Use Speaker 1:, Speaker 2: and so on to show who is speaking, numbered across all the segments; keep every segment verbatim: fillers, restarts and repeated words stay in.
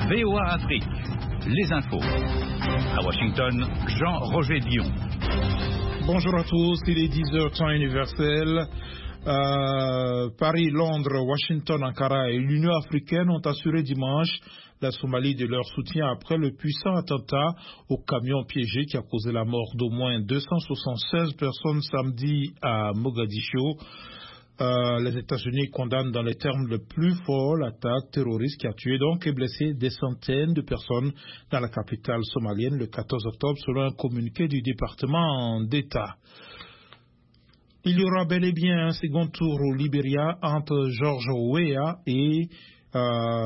Speaker 1: V O A Afrique, les infos. À Washington, Jean-Roger Dion.
Speaker 2: Bonjour à tous, il est dix heures temps universel. Euh, Paris, Londres, Washington, Ankara et l'Union africaine ont assuré dimanche la Somalie de leur soutien après le puissant attentat au camion piégé qui a causé la mort d'au moins deux cent soixante-seize personnes samedi à Mogadiscio. Euh, les États-Unis condamnent dans les termes les plus forts l'attaque terroriste qui a tué donc et blessé des centaines de personnes dans la capitale somalienne le quatorze octobre selon un communiqué du département d'État. Il y aura bel et bien un second tour au Libéria entre George Weah et euh,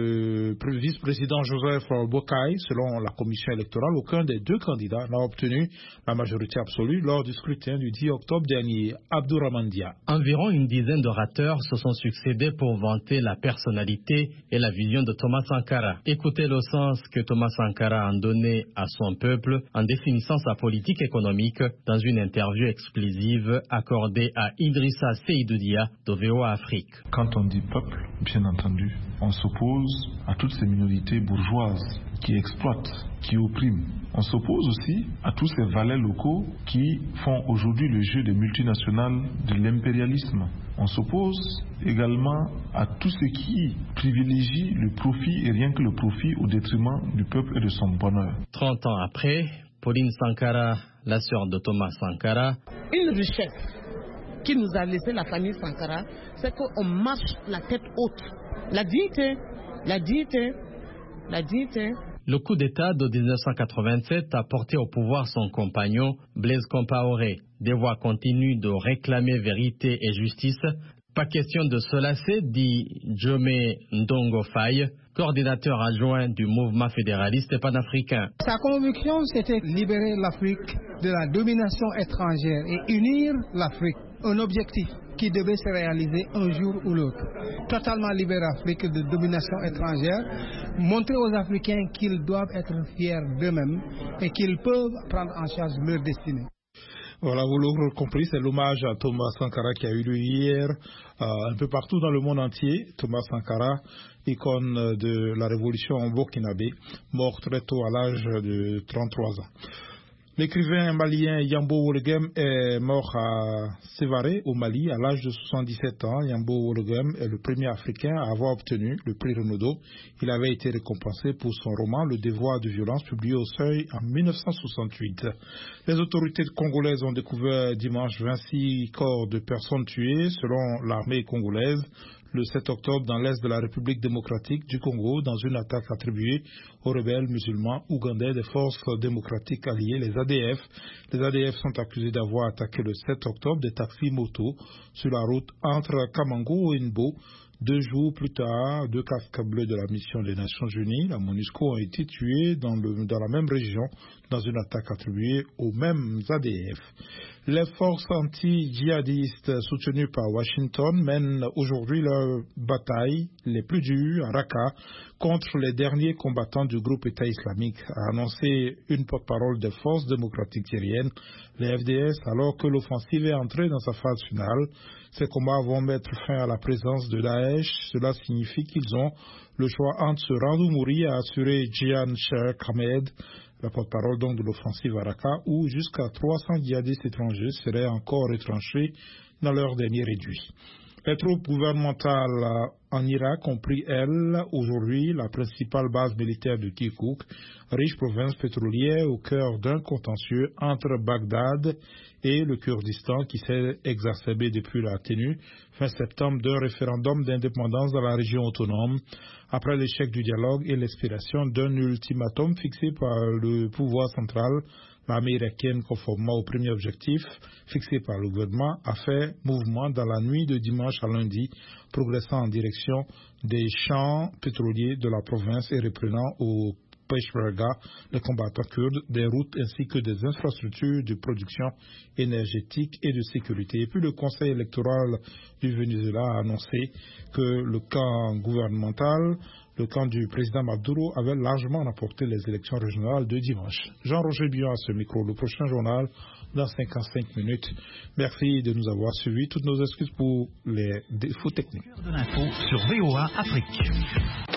Speaker 2: le vice-président Joseph Boakai. Selon la commission électorale, aucun des deux candidats n'a obtenu la majorité absolue lors du scrutin du dix octobre dernier. Abdourahmane Dia.
Speaker 3: Environ une dizaine d'orateurs se sont succédés pour vanter la personnalité et la vision de Thomas Sankara. Écoutez le sens que Thomas Sankara a donné à son peuple en définissant sa politique économique dans une interview exclusive accordée à Idrissa Seydou Dia de V O A Afrique.
Speaker 4: Quand on dit peuple, bien entendu, on s'oppose à toutes ces minorités bourgeoises qui exploitent, qui oppriment. On s'oppose aussi à tous ces valets locaux qui font aujourd'hui le jeu des multinationales de l'impérialisme. On s'oppose également à tout ce qui privilégie le profit et rien que le profit au détriment du peuple et de son bonheur.
Speaker 3: trente ans après, Pauline Sankara, la sœur de Thomas Sankara,
Speaker 5: une richesse qui nous a laissé la famille Sankara, c'est qu'on marche la tête haute. La dignité, la dignité, la dignité.
Speaker 3: Le coup d'État de dix-neuf cent quatre-vingt-sept a porté au pouvoir son compagnon Blaise Compaoré. Des voix continuent de réclamer vérité et justice. Pas question de se lasser, dit Djomé Ndongo Faye, coordinateur adjoint du mouvement fédéraliste et panafricain.
Speaker 6: Sa conviction, c'était libérer l'Afrique de la domination étrangère et unir l'Afrique. Un objectif qui devait se réaliser un jour ou l'autre. Totalement libérer l'Afrique de domination étrangère, montrer aux Africains qu'ils doivent être fiers d'eux-mêmes et qu'ils peuvent prendre en charge leur destinée.
Speaker 2: Voilà, vous l'aurez compris, c'est l'hommage à Thomas Sankara qui a eu lieu hier euh, un peu partout dans le monde entier. Thomas Sankara, icône de la révolution burkinabé, mort très tôt à l'âge de trente-trois ans. L'écrivain malien Yambo Wolegem est mort à Sévaré, au Mali, à l'âge de soixante-dix-sept ans. Yambo Wolegem est le premier Africain à avoir obtenu le prix Renaudot. Il avait été récompensé pour son roman Le Devoir de violence, publié au Seuil en mille neuf cent soixante-huit. Les autorités congolaises ont découvert dimanche vingt-six corps de personnes tuées, selon l'armée congolaise, le sept octobre dans l'est de la République démocratique du Congo, dans une attaque attribuée aux rebelles musulmans ougandais des forces démocratiques alliées, les A D F. Les A D F sont accusés d'avoir attaqué le sept octobre des taxis motos sur la route entre Kamango et Nbo. Deux jours plus tard, deux casques bleus de la mission des Nations Unies, la MONUSCO, ont été tués dans, le, dans la même région dans une attaque attribuée aux mêmes A D F. Les forces anti-djihadistes soutenues par Washington mènent aujourd'hui leurs batailles les plus dures à Raqqa contre les derniers combattants du groupe État islamique, a annoncé une porte-parole des forces démocratiques syriennes, les F D S, alors que l'offensive est entrée dans sa phase finale. Ces combats vont mettre fin à la présence de Daesh. Cela signifie qu'ils ont le choix entre se rendre ou mourir, a assuré Jian Sheikh Ahmed, la porte-parole donc de l'offensive à Raqqa, où jusqu'à trois cents djihadistes étrangers seraient encore retranchés dans leur dernier réduit. Les troupes gouvernementales en Irak ont pris, elles, aujourd'hui, la principale base militaire de Kirkouk, riche province pétrolière au cœur d'un contentieux entre Bagdad et le Kurdistan qui s'est exacerbé depuis la tenue fin septembre d'un référendum d'indépendance dans la région autonome, après l'échec du dialogue et l'expiration d'un ultimatum fixé par le pouvoir central. L'armée irakienne, conformément au premier objectif fixé par le gouvernement, a fait mouvement dans la nuit de dimanche à lundi, progressant en direction des champs pétroliers de la province et reprenant au Peshmerga, les combattants kurdes, des routes ainsi que des infrastructures de production énergétique et de sécurité. Et puis le Conseil électoral du Venezuela a annoncé que le camp gouvernemental, le camp du président Maduro, avait largement remporté les élections régionales de dimanche. Jean-Roger Dion à ce micro. Le prochain journal dans cinquante-cinq minutes. Merci de nous avoir suivis. Toutes nos excuses pour les défauts techniques.
Speaker 1: De l'info sur V O A Afrique.